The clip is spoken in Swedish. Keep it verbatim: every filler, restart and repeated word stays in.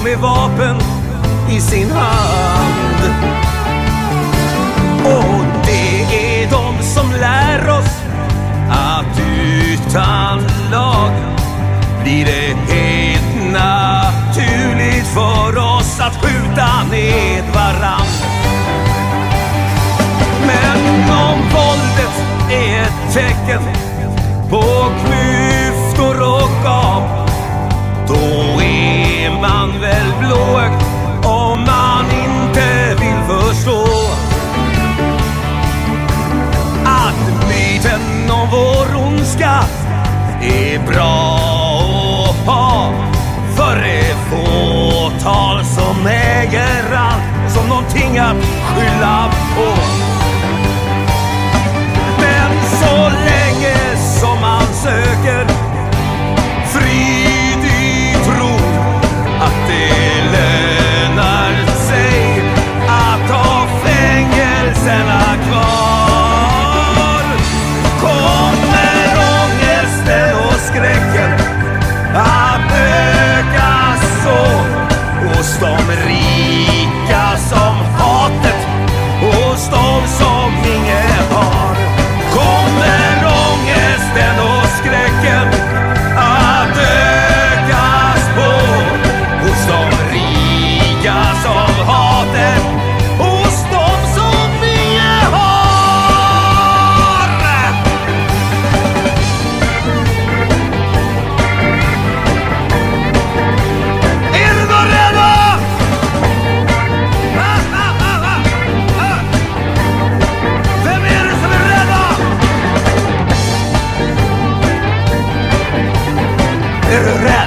med vapen i sin hand. Och det är de som lär oss att utan lag blir det helt naturligt för oss att skjuta ned varann. Men om våldet är ett tecken på klyftor och gap, då är man väl blåögd om man inte vill förstå att myten om vår ondska är bra att ha för det fåtal som äger allt som någonting att skylla på. Men så länge som man söker frid i tro att det lönar sig att ha fängelserna kvar, kommer ångesten och skräcken att öka så hos de rika som hatet hos de som inget har. Kommer ångesten och skräcken att ökas på hos de rika som hatet hos de som inget har. Är du då redo? Ah, ah, ah, ah, ah. Vem är det som är rädda? Är du rädd?